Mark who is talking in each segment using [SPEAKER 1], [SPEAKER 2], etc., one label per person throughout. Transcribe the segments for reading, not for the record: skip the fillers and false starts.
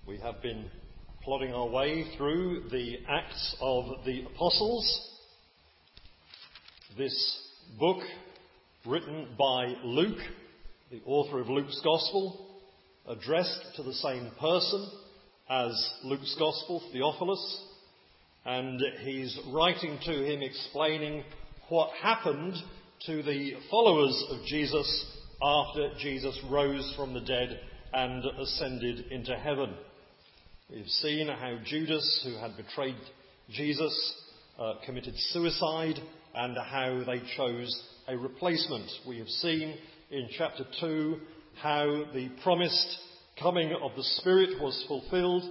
[SPEAKER 1] We have been plodding our way through the Acts of the Apostles. This book, written by Luke, the author of Luke's Gospel, addressed to the same person as Luke's Gospel, Theophilus, and he's writing to him explaining what happened to the followers of Jesus after Jesus rose from the dead and ascended into heaven. We've seen how Judas, who had betrayed Jesus, committed suicide, and how they chose a replacement. We have seen in chapter 2 how the promised coming of the Spirit was fulfilled.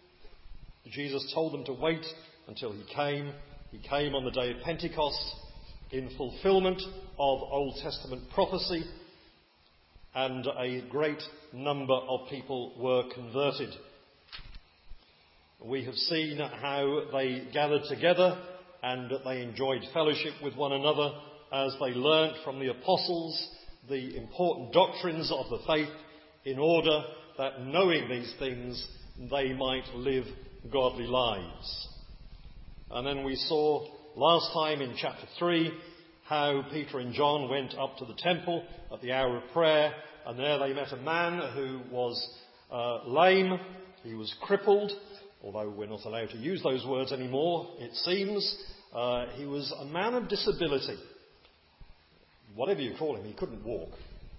[SPEAKER 1] Jesus told them to wait until he came. He came on the day of Pentecost in fulfillment of Old Testament prophecy, and a great number of people were converted. We have seen how they gathered together and they enjoyed fellowship with one another as they learnt from the apostles the important doctrines of the faith, in order that, knowing these things, they might live godly lives. And then we saw last time in chapter 3 how Peter and John went up to the temple at the hour of prayer, and there they met a man who was lame. He was crippled, although we're not allowed to use those words anymore, it seems. He was a man of disability. Whatever you call him, he couldn't walk.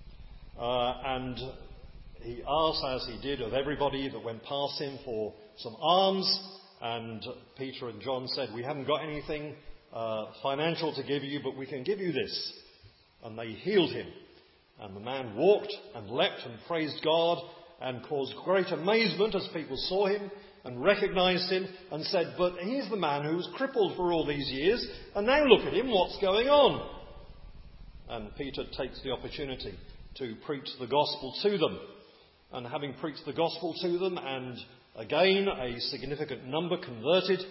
[SPEAKER 1] And he asked, as he did of everybody that went past him, for some alms. And Peter and John said, "We haven't got anything financial to give you, but we can give you this." And they healed him. And the man walked and leapt and praised God, and caused great amazement as people saw him and recognised him and said, "But he's the man who was crippled for all these years, and now look at him, what's going on?" And Peter takes the opportunity to preach the gospel to them. And having preached the gospel to them, and again a significant number converted,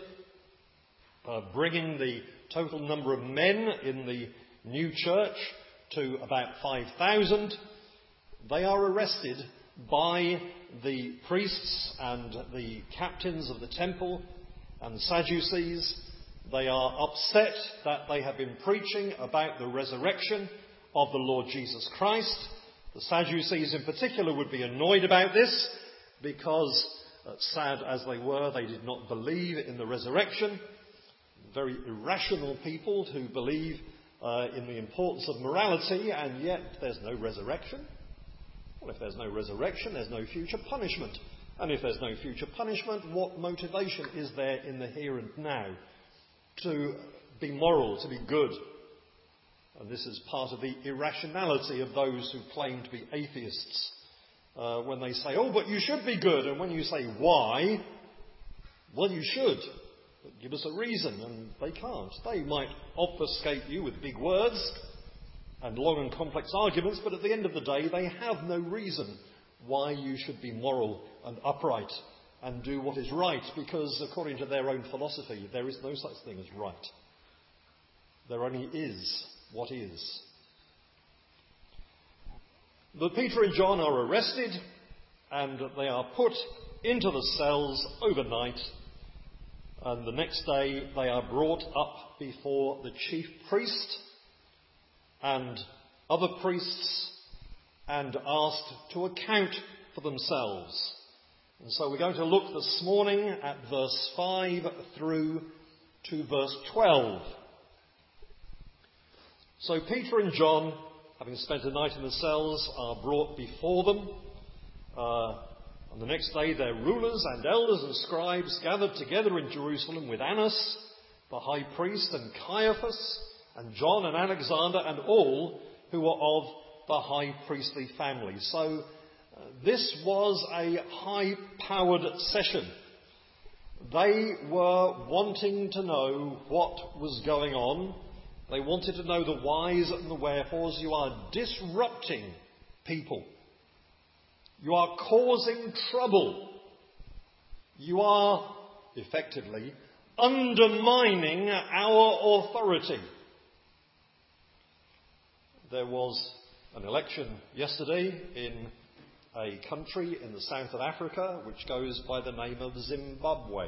[SPEAKER 1] bringing the total number of men in the new church to about 5,000, they are arrested by the priests and the captains of the temple and the Sadducees. They are upset that they have been preaching about the resurrection of the Lord Jesus Christ. The Sadducees in particular would be annoyed about this because, sad as they were, they did not believe in the resurrection. Very irrational people who believe in the importance of morality, and yet there's no resurrection. Well, if there's no resurrection, there's no future punishment. And if there's no future punishment, what motivation is there in the here and now to be moral, to be good? And this is part of the irrationality of those who claim to be atheists. When they say, "Oh, but you should be good." And when you say, "Why?" Well, you should. But give us a reason. And they can't. They might obfuscate you with big words and long and complex arguments, but at the end of the day, they have no reason why you should be moral and upright and do what is right, because according to their own philosophy, there is no such thing as right. There only is what is. But Peter and John are arrested, and they are put into the cells overnight, and the next day they are brought up before the chief priest and other priests and asked to account for themselves. And so we're going to look this morning at verse 5 through to verse 12. So Peter and John, having spent the night in the cells, are brought before them. On the next day their rulers and elders and scribes gathered together in Jerusalem with Annas, the high priest, and Caiaphas, and John and Alexander, and all who were of the high priestly family. So this was a high-powered session. They were wanting to know what was going on. They wanted to know the whys and the wherefores. You are disrupting people. You are causing trouble. You are, effectively, undermining our authority. There was an election yesterday in a country in the south of Africa which goes by the name of Zimbabwe.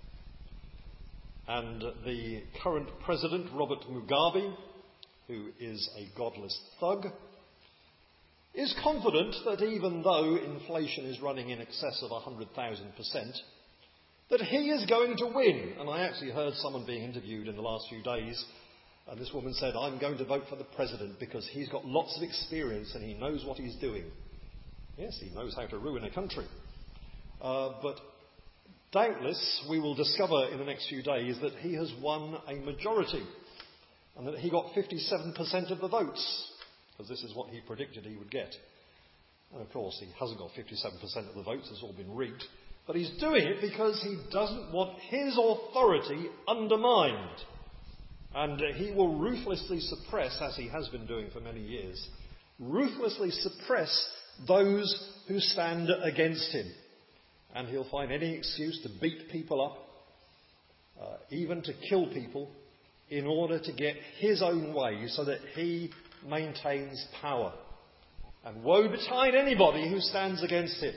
[SPEAKER 1] And the current president, Robert Mugabe, who is a godless thug, is confident that even though inflation is running in excess of 100,000%, that he is going to win. And I actually heard someone being interviewed in the last few days, and this woman said, "I'm going to vote for the president because he's got lots of experience and he knows what he's doing." Yes, he knows how to ruin a country. But doubtless we will discover in the next few days that he has won a majority and that he got 57% of the votes, because this is what he predicted he would get. And of course he hasn't got 57% of the votes, it's all been rigged. But he's doing it because he doesn't want his authority undermined. And he will ruthlessly suppress, as he has been doing for many years, ruthlessly suppress those who stand against him. And he'll find any excuse to beat people up, even to kill people, in order to get his own way so that he maintains power. And woe betide anybody who stands against him.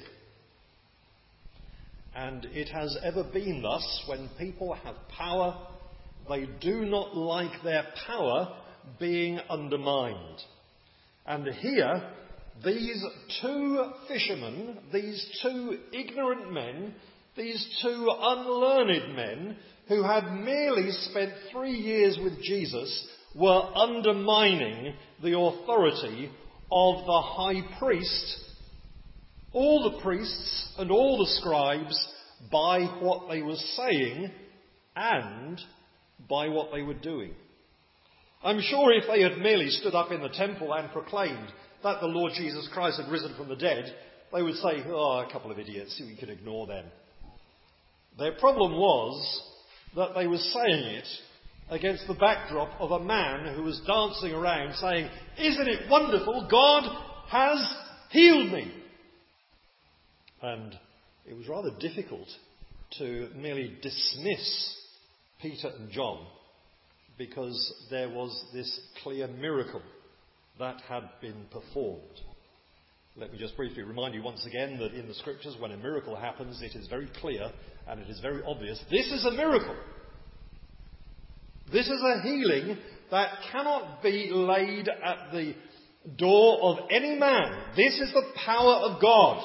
[SPEAKER 1] And it has ever been thus. When people have power, they do not like their power being undermined. And here, these two fishermen, these two ignorant men, these two unlearned men, who had merely spent 3 years with Jesus, were undermining the authority of the high priest, all the priests and all the scribes, by what they were saying and by what they were doing. I'm sure if they had merely stood up in the temple and proclaimed that the Lord Jesus Christ had risen from the dead, they would say, "Oh, a couple of idiots, we could ignore them." Their problem was that they were saying it against the backdrop of a man who was dancing around saying, "Isn't it wonderful? God has healed me." And it was rather difficult to merely dismiss Peter and John, because there was this clear miracle that had been performed. Let me just briefly remind you once again that in the scriptures, when a miracle happens, it is very clear and it is very obvious. This is a miracle. This is a healing that cannot be laid at the door of any man. This is the power of God.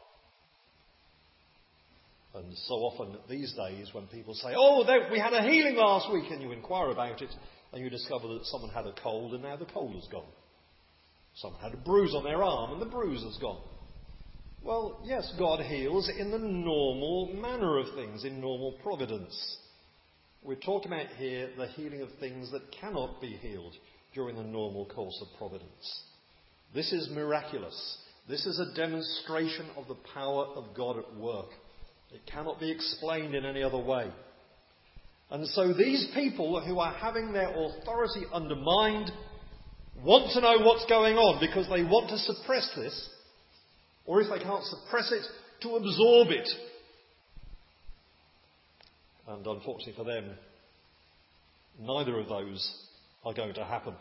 [SPEAKER 1] And so often these days when people say, "Oh, we had a healing last week," and you inquire about it and you discover that someone had a cold and now the cold is gone. Someone had a bruise on their arm and the bruise is gone. Well, yes, God heals in the normal manner of things, in normal providence. We're talking about here the healing of things that cannot be healed during the normal course of providence. This is miraculous. This is a demonstration of the power of God at work. It cannot be explained in any other way. And so these people who are having their authority undermined want to know what's going on, because they want to suppress this, or if they can't suppress it, to absorb it. And unfortunately for them, neither of those are going to happen.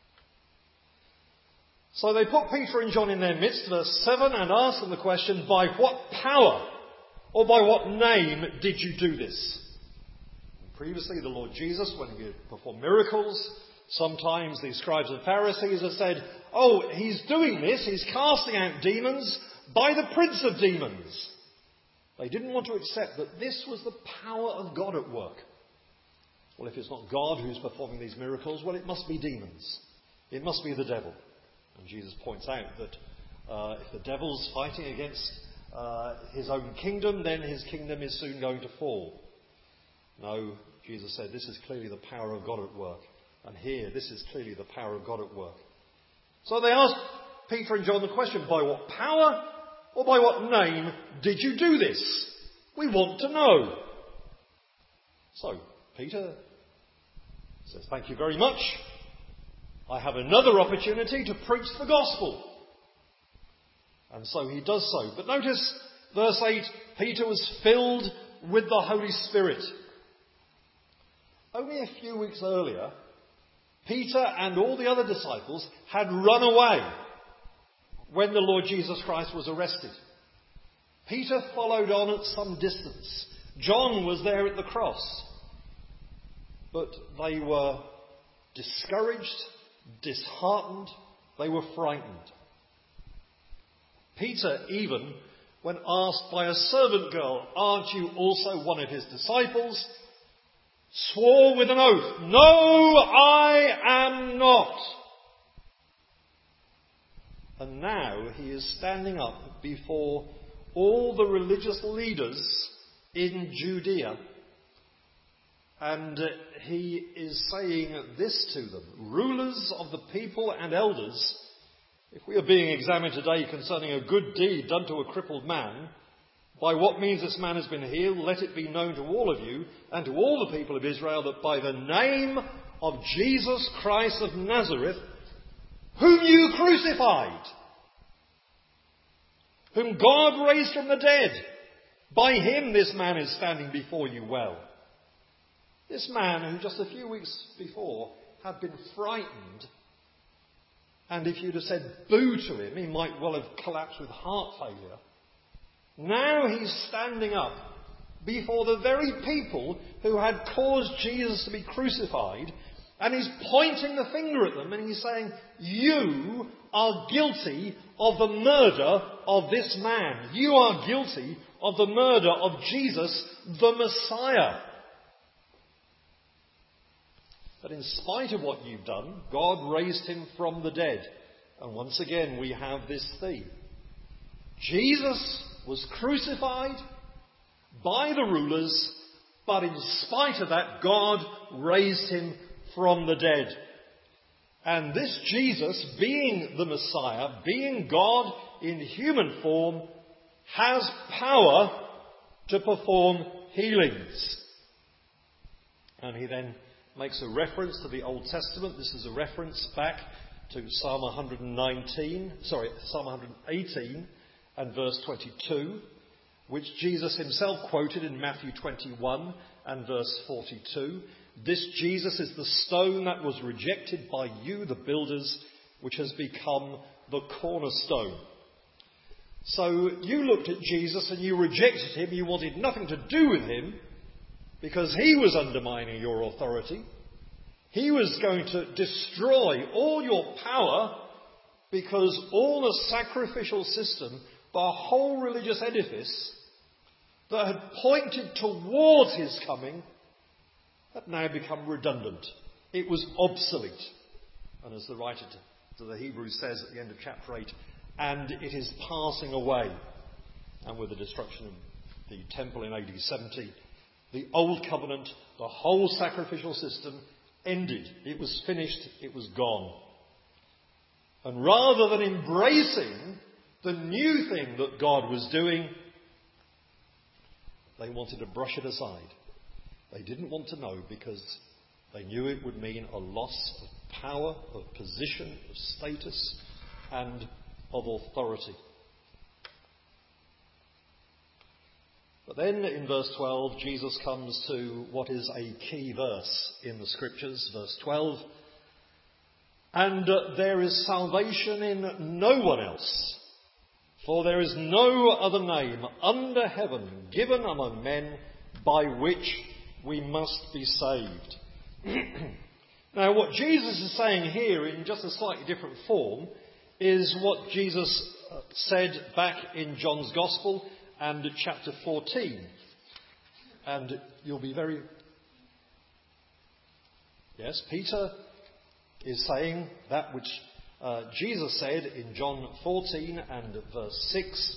[SPEAKER 1] So they put Peter and John in their midst, verse 7, and asked them the question, "By what power or by what name did you do this?" Previously, the Lord Jesus, when he performed miracles, sometimes the scribes and Pharisees have said, "Oh, he's doing this, he's casting out demons by the prince of demons." They didn't want to accept that this was the power of God at work. Well, if it's not God who's performing these miracles, well, it must be demons. It must be the devil. And Jesus points out that if the devil's fighting against his own kingdom, then his kingdom is soon going to fall. No, Jesus said, this is clearly the power of God at work. And here, this is clearly the power of God at work. So they asked Peter and John the question, "By what power or by what name did you do this? We want to know." So Peter says, "Thank you very much. I have another opportunity to preach the gospel." And so he does so. But notice, verse 8, Peter was filled with the Holy Spirit. Only a few weeks earlier, Peter and all the other disciples had run away. when the Lord Jesus Christ was arrested. Peter followed on at some distance. John was there at the cross. But they were discouraged, disheartened, they were frightened. Peter, even when asked by a servant girl, "Aren't you also one of his disciples?" swore with an oath, "No, I am not." And now he is standing up before all the religious leaders in Judea, and he is saying this to them: "Rulers of the people and elders, if we are being examined today concerning a good deed done to a crippled man, by what means this man has been healed, let it be known to all of you and to all the people of Israel that by the name of Jesus Christ of Nazareth, whom you crucified, whom God raised from the dead, by him this man is standing before you well." This man who just a few weeks before had been frightened, and if you'd have said boo to him, he might well have collapsed with heart failure. Now he's standing up before the very people who had caused Jesus to be crucified, and he's pointing the finger at them, and he's saying, "You are guilty of the murder of this man. You are guilty of the murder of Jesus, the Messiah. But in spite of what you've done, God raised him from the dead." And once again we have this theme. Jesus was crucified by the rulers, but in spite of that, God raised him from the dead. And this Jesus, being the Messiah, being God in human form, has power to perform healings. And he then makes a reference to the Old Testament. This is a reference back to Psalm 118 and verse 22, which Jesus himself quoted in Matthew 21 and verse 42. "This Jesus is the stone that was rejected by you, the builders, which has become the cornerstone." So you looked at Jesus and you rejected him. You wanted nothing to do with him because he was undermining your authority. He was going to destroy all your power because all the sacrificial system, the whole religious edifice that had pointed towards his coming, had now become redundant. It was obsolete. And as the writer to the Hebrews says at the end of chapter 8, and it is passing away. And with the destruction of the temple in AD 70, the old covenant, the whole sacrificial system ended. It was finished. It was gone. And rather than embracing the new thing that God was doing, they wanted to brush it aside. They didn't want to know because they knew it would mean a loss of power, of position, of status, and of authority. But then in verse 12, Jesus comes to what is a key verse in the Scriptures, verse 12. "And there is salvation in no one else, for there is no other name under heaven given among men by which we must be saved." Now, what Jesus is saying here in just a slightly different form is what Jesus said back in John's Gospel and chapter 14. And you'll be very... Yes, Peter is saying that which Jesus said in John 14 and verse 6,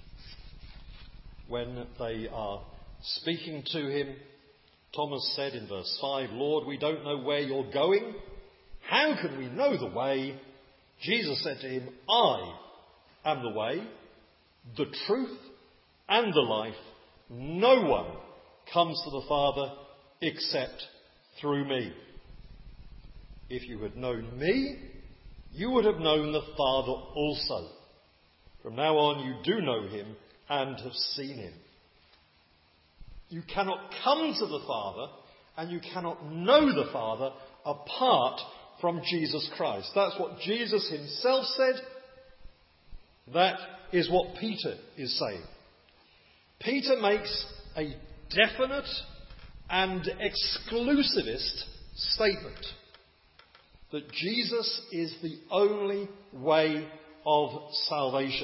[SPEAKER 1] when they are speaking to him. Thomas said in verse 5, "Lord, we don't know where you're going. How can we know the way?" Jesus said to him, "I am the way, the truth, and the life. No one comes to the Father except through me. If you had known me, you would have known the Father also. From now on you do know him and have seen him." You cannot come to the Father and you cannot know the Father apart from Jesus Christ. That's what Jesus himself said. That is what Peter is saying. Peter makes a definite and exclusivist statement that Jesus is the only way of salvation.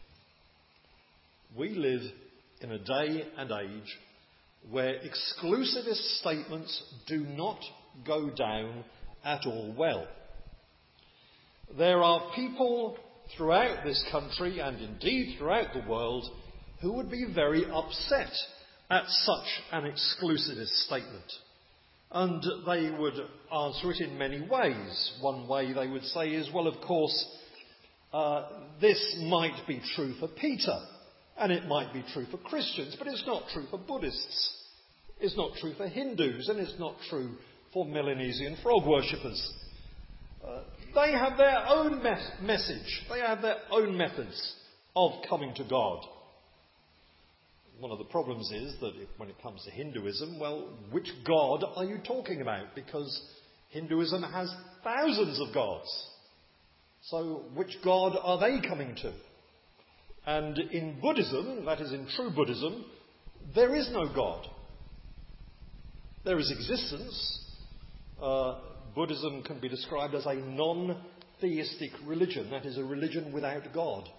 [SPEAKER 1] We live in a day and age where exclusivist statements do not go down at all well. There are people throughout this country and indeed throughout the world who would be very upset at such an exclusivist statement. And they would answer it in many ways. One way they would say is, well, of course, this might be true for Peter, and it might be true for Christians, but it's not true for Buddhists. It's not true for Hindus, and it's not true for Melanesian frog worshippers. They have their own message. They have their own methods of coming to God. One of the problems is that when it comes to Hinduism, well, which God are you talking about? Because Hinduism has thousands of gods. So which God are they coming to? And in Buddhism, that is in true Buddhism, there is no God. There is existence. Buddhism can be described as a non-theistic religion. That is a religion without God.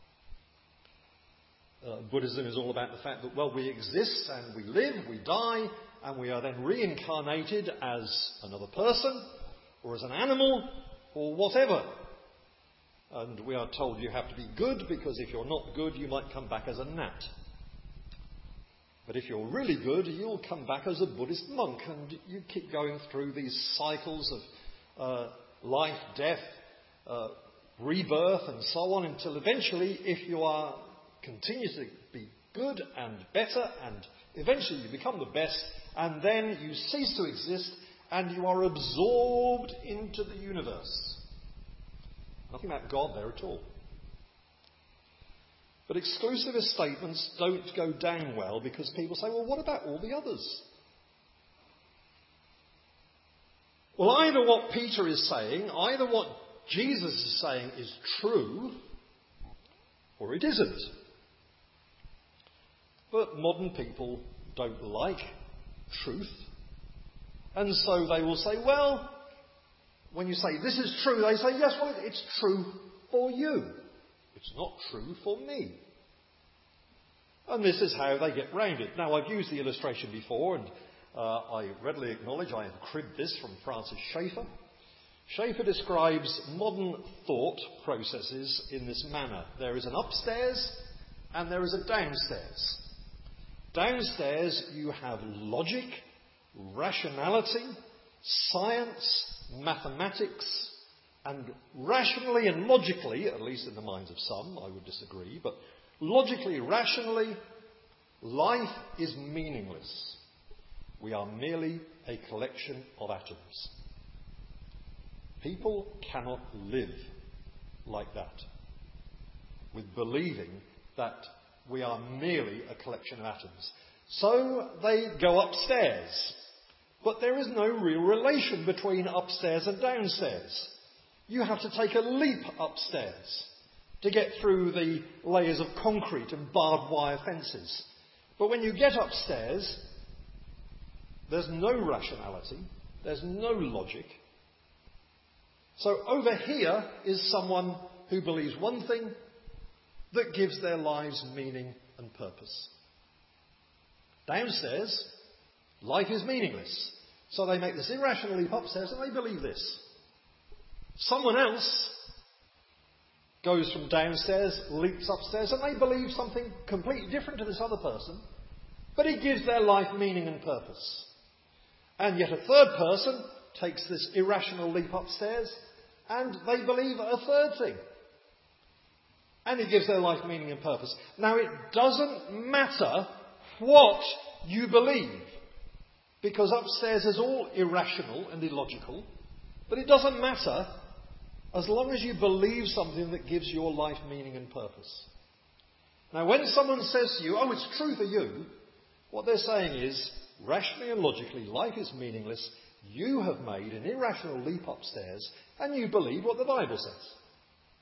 [SPEAKER 1] Buddhism is all about the fact that, well, we exist and we live, we die, and we are then reincarnated as another person, or as an animal, or whatever. And we are told you have to be good, because if you're not good, you might come back as a gnat. But if you're really good, you'll come back as a Buddhist monk, and you keep going through these cycles of life, death, rebirth, and so on, until eventually, if you continue to be good and better, and eventually you become the best, and then you cease to exist, and you are absorbed into the universe. Nothing about God there at all. But exclusivist statements don't go down well, because people say, well, what about all the others? Well, either what Peter is saying, either what Jesus is saying is true, or it isn't. But modern people don't like truth. And so they will say, well, when you say this is true, they say, yes, well, it's true for you. It's not true for me. And this is how they get round it. Now, I've used the illustration before, and I readily acknowledge I have cribbed this from Francis Schaeffer. Schaeffer describes modern thought processes in this manner. There is an upstairs and there is a downstairs. Downstairs you have logic, rationality, science, mathematics, and rationally and logically, at least in the minds of some, I would disagree, but logically, rationally, life is meaningless. We are merely a collection of atoms. People cannot live like that, with believing that we are merely a collection of atoms. So they go upstairs. But there is no real relation between upstairs and downstairs. You have to take a leap upstairs to get through the layers of concrete and barbed wire fences. But when you get upstairs, there's no rationality, there's no logic. So over here is someone who believes one thing that gives their lives meaning and purpose. Downstairs, life is meaningless. So they make this irrational leap upstairs and they believe this. Someone else goes from downstairs, leaps upstairs, and they believe something completely different to this other person, but it gives their life meaning and purpose. And yet a third person takes this irrational leap upstairs and they believe a third thing. And it gives their life meaning and purpose. Now, it doesn't matter what you believe, because upstairs is all irrational and illogical, but it doesn't matter as long as you believe something that gives your life meaning and purpose. Now, when someone says to you, oh, it's true for you, what they're saying is, rationally and logically, life is meaningless. You have made an irrational leap upstairs, and you believe what the Bible says.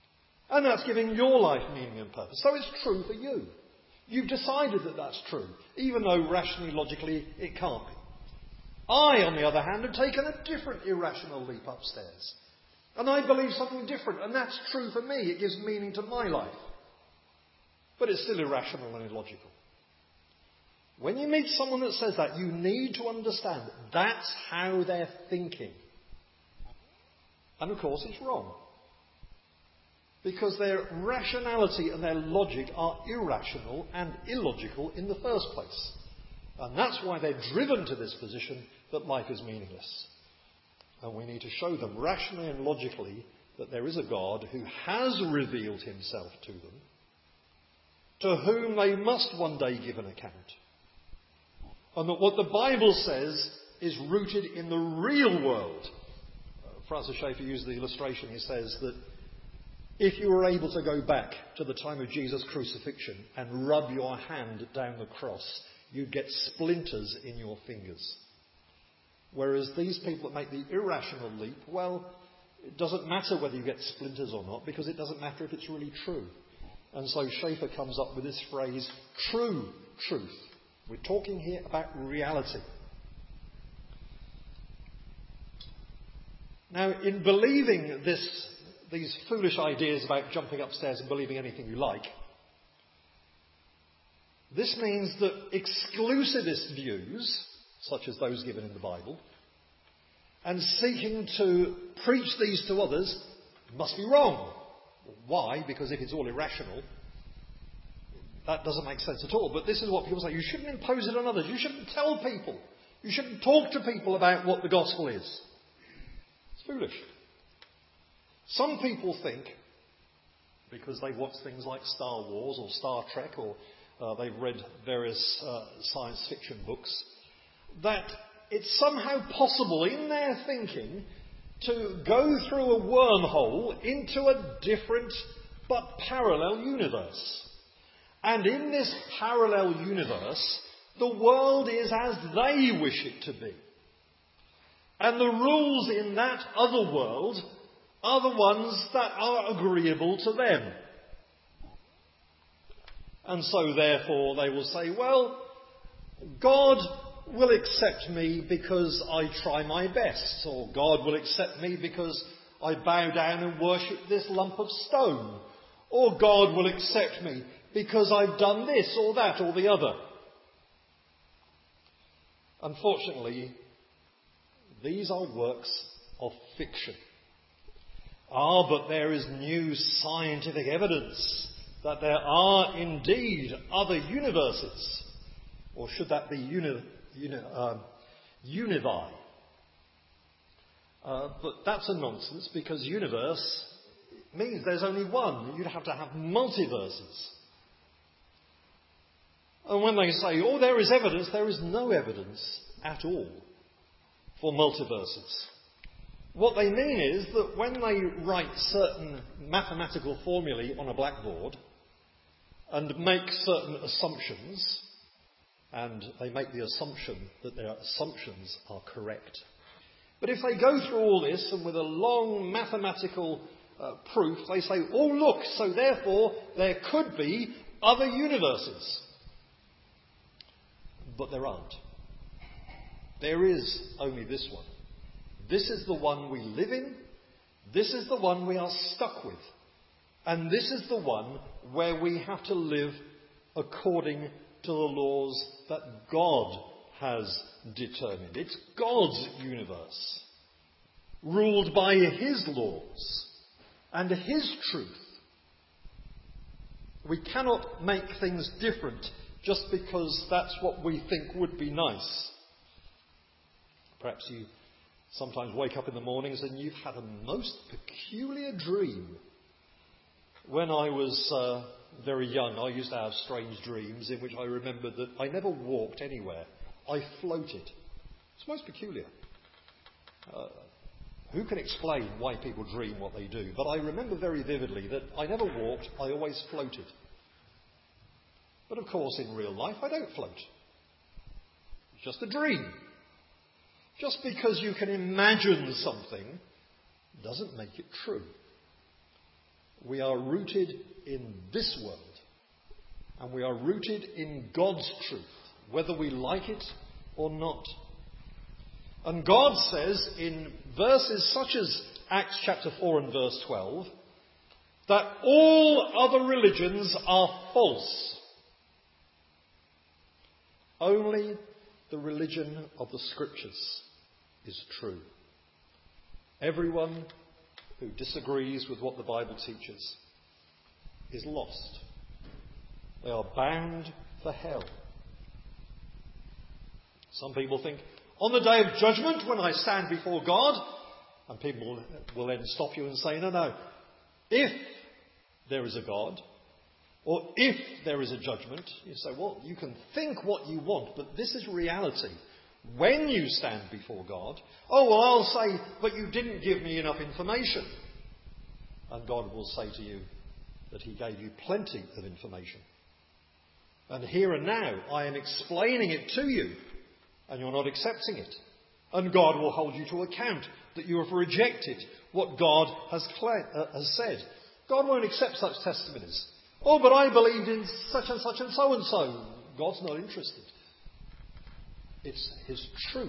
[SPEAKER 1] And that's giving your life meaning and purpose. So it's true for you. You've decided that that's true, even though rationally, logically, it can't be. I, on the other hand, have taken a different irrational leap upstairs. And I believe something different, and that's true for me. It gives meaning to my life. But it's still irrational and illogical. When you meet someone that says that, you need to understand that's how they're thinking. And of course, it's wrong. Because their rationality and their logic are irrational and illogical in the first place. And that's why they're driven to this position that life is meaningless. And we need to show them rationally and logically that there is a God who has revealed himself to them, to whom they must one day give an account. And that what the Bible says is rooted in the real world. Francis Schaeffer used the illustration. He says that if you were able to go back to the time of Jesus' crucifixion and rub your hand down the cross, you'd get splinters in your fingers. Whereas these people that make the irrational leap, well, it doesn't matter whether you get splinters or not, because it doesn't matter if it's really true. And so Schaeffer comes up with this phrase, true truth. We're talking here about reality. Now, in believing these foolish ideas about jumping upstairs and believing anything you like, this means that exclusivist views, such as those given in the Bible, and seeking to preach these to others must be wrong. Why? Because if it's all irrational, that doesn't make sense at all. But this is what people say. You shouldn't impose it on others. You shouldn't tell people. You shouldn't talk to people about what the gospel is. It's foolish. Some people think, because they've watched things like Star Wars or Star Trek, or they've read various science fiction books, that it's somehow possible in their thinking to go through a wormhole into a different but parallel universe. And in this parallel universe, the world is as they wish it to be. And the rules in that other world are the ones that are agreeable to them. And so therefore they will say, well, God will accept me because I try my best, or God will accept me because I bow down and worship this lump of stone, or God will accept me because I've done this or that or the other. Unfortunately, these are works of fiction. But there is new scientific evidence that there are indeed other universes. Or should that be univi? But that's a nonsense, because universe means there's only one. You'd have to have multiverses. And when they say, oh, there is evidence, there is no evidence at all for multiverses. What they mean is that when they write certain mathematical formulae on a blackboard and make certain assumptions, and they make the assumption that their assumptions are correct. But if they go through all this and with a long mathematical proof, they say, oh look, so therefore there could be other universes. But there aren't. There is only this one. This is the one we live in. This is the one we are stuck with. And this is the one where we have to live according to the laws that God has determined. It's God's universe, ruled by His laws and His truth. We cannot make things different just because that's what we think would be nice. Perhaps you sometimes wake up in the mornings and you've had a most peculiar dream. When I was very young, I used to have strange dreams in which I remembered that I never walked anywhere. I floated. It's most peculiar. Who can explain why people dream what they do? But I remember very vividly that I never walked, I always floated. But of course, in real life, I don't float. It's just a dream. Just because you can imagine something doesn't make it true. we are rooted in this world. And we are rooted in God's truth, whether we like it or not. And God says in verses such as Acts chapter 4 and verse 12, that all other religions are false. Only the religion of the Scriptures is true. Everyone who disagrees with what the Bible teaches is lost. They are bound for hell. Some people think, on the day of judgment, when I stand before God, and people will then stop you and say, no, if there is a God, or if there is a judgment, you say, well, you can think what you want, but this is reality. When you stand before God, oh, well, I'll say, but you didn't give me enough information. And God will say to you that he gave you plenty of information. And here and now, I am explaining it to you, and you're not accepting it. And God will hold you to account that you have rejected what God has said. God won't accept such testimonies. Oh, but I believed in such and such and so and so. God's not interested. It's his truth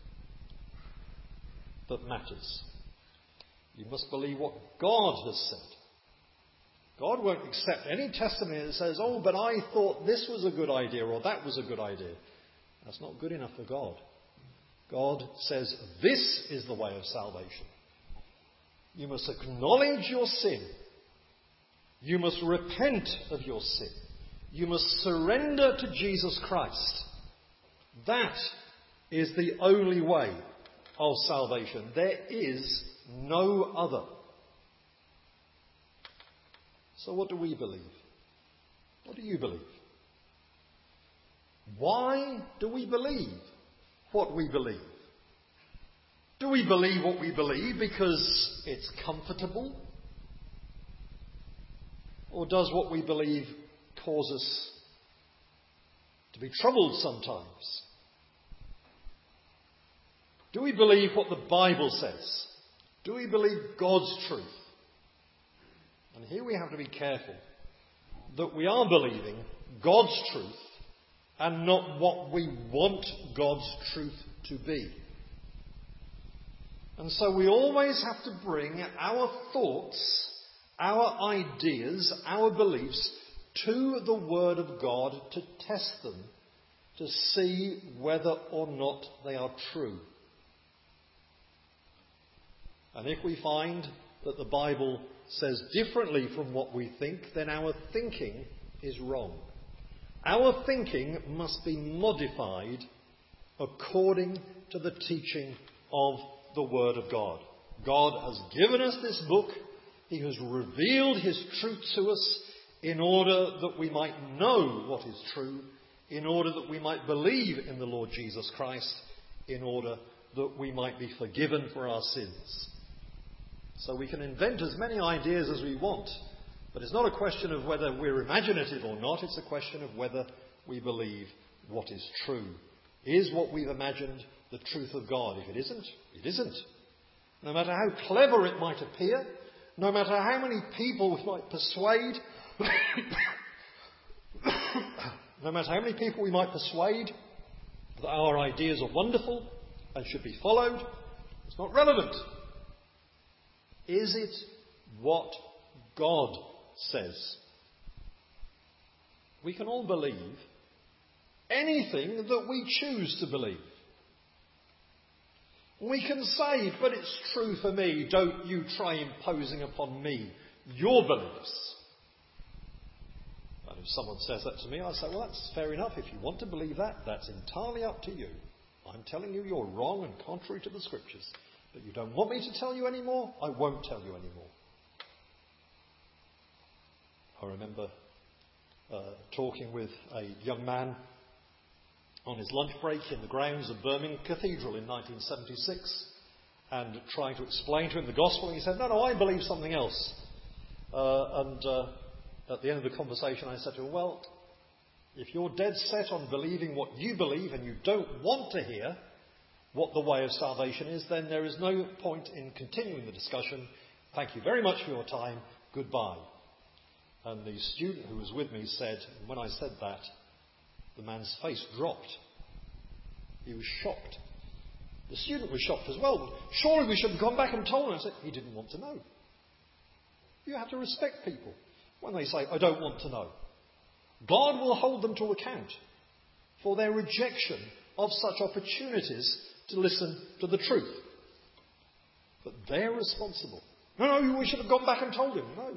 [SPEAKER 1] that matters. You must believe what God has said. God won't accept any testimony that says, oh, but I thought this was a good idea or that was a good idea. That's not good enough for God. God says, this is the way of salvation. You must acknowledge your sin. You must repent of your sin. You must surrender to Jesus Christ. That is the only way of salvation. There is no other. So what do we believe? What do you believe? Why do we believe what we believe? Do we believe what we believe because it's comfortable? Or does what we believe cause us to be troubled sometimes? Do we believe what the Bible says? Do we believe God's truth? And here we have to be careful that we are believing God's truth and not what we want God's truth to be. And so we always have to bring our thoughts, our ideas, our beliefs to the Word of God to test them, to see whether or not they are true. And if we find that the Bible says differently from what we think, then our thinking is wrong. Our thinking must be modified according to the teaching of the Word of God. God has given us this book. He has revealed his truth to us in order that we might know what is true, in order that we might believe in the Lord Jesus Christ, in order that we might be forgiven for our sins. So we can invent as many ideas as we want, but it's not a question of whether we're imaginative or not, it's a question of whether we believe what is true. Is what we've imagined the truth of God? If it isn't, it isn't. No matter how clever it might appear, no matter how many people we might persuade, no matter how many people we might persuade that our ideas are wonderful and should be followed, it's not relevant. Is it what God says? We can all believe anything that we choose to believe. We can say, but it's true for me, don't you try imposing upon me your beliefs. And if someone says that to me, I say, well, that's fair enough. If you want to believe that, that's entirely up to you. I'm telling you you're wrong and contrary to the Scriptures. But you don't want me to tell you anymore, I won't tell you anymore. I remember talking with a young man on his lunch break in the grounds of Birmingham Cathedral in 1976 and trying to explain to him the gospel. And he said, no, I believe something else. At the end of the conversation I said to him, well, if you're dead set on believing what you believe and you don't want to hear what the way of salvation is, then there is no point in continuing the discussion. Thank you very much for your time. goodbye. And the student who was with me said, when I said that, the man's face dropped. He was shocked. The student was shocked as well. Surely we should have gone back and told him. I said, he didn't want to know. You have to respect people when they say, I don't want to know. God will hold them to account for their rejection of such opportunities to listen to the truth. But they're responsible. No, we should have gone back and told him. No.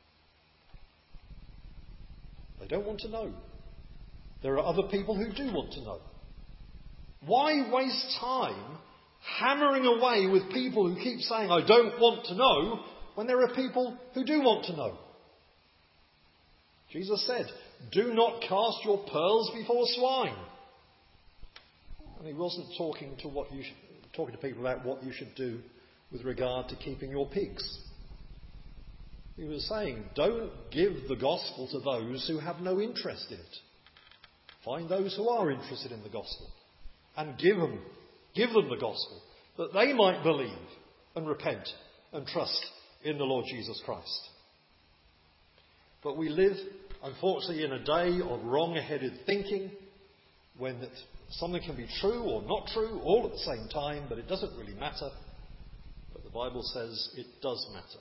[SPEAKER 1] They don't want to know. There are other people who do want to know. Why waste time hammering away with people who keep saying, I don't want to know, when there are people who do want to know? Jesus said, do not cast your pearls before swine. And he wasn't talking to people about what you should do with regard to keeping your pigs. He was saying, don't give the gospel to those who have no interest in it. Find those who are interested in the gospel and give them the gospel, that they might believe and repent and trust in the Lord Jesus Christ. But we live, unfortunately, in a day of wrong-headed thinking, when something can be true or not true all at the same time, but it doesn't really matter. But the Bible says it does matter.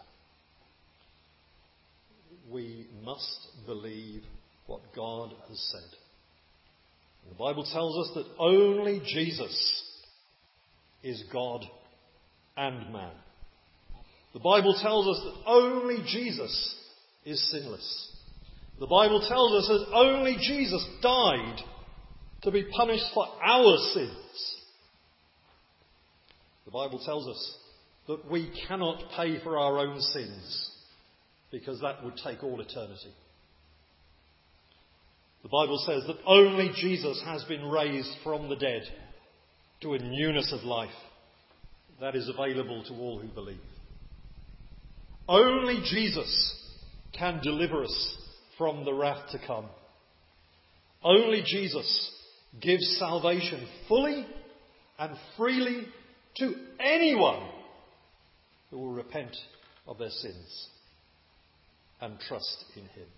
[SPEAKER 1] We must believe what God has said. And the Bible tells us that only Jesus is God and man. The Bible tells us that only Jesus is sinless. The Bible tells us that only Jesus died to be punished for our sins. The Bible tells us that we cannot pay for our own sins, because that would take all eternity. The Bible says that only Jesus has been raised from the dead to a newness of life that is available to all who believe. Only Jesus can deliver us from the wrath to come. Only Jesus gives salvation fully and freely to anyone who will repent of their sins and trust in him.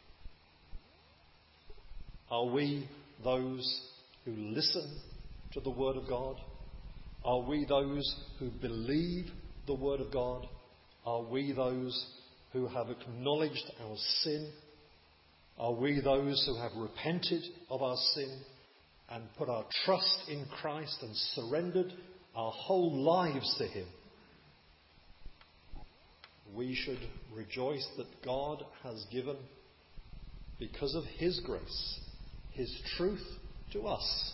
[SPEAKER 1] Are we those who listen to the Word of God? Are we those who believe the Word of God? Are we those who have acknowledged our sin? Are we those who have repented of our sin and put our trust in Christ and surrendered our whole lives to him? We should rejoice that God has given, because of his grace, his truth to us.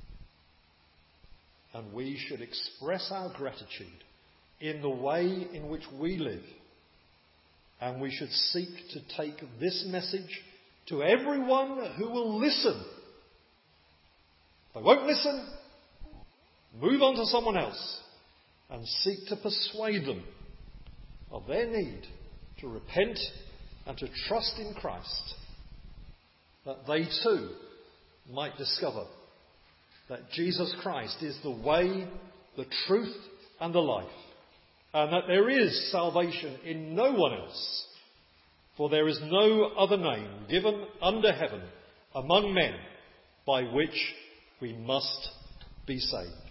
[SPEAKER 1] And we should express our gratitude in the way in which we live. And we should seek to take this message to everyone who will listen. If they won't listen, move on to someone else and seek to persuade them of their need to repent and to trust in Christ, that they too might discover that Jesus Christ is the way, the truth and the life, and that there is salvation in no one else, for there is no other name given under heaven among men by which we must be saved.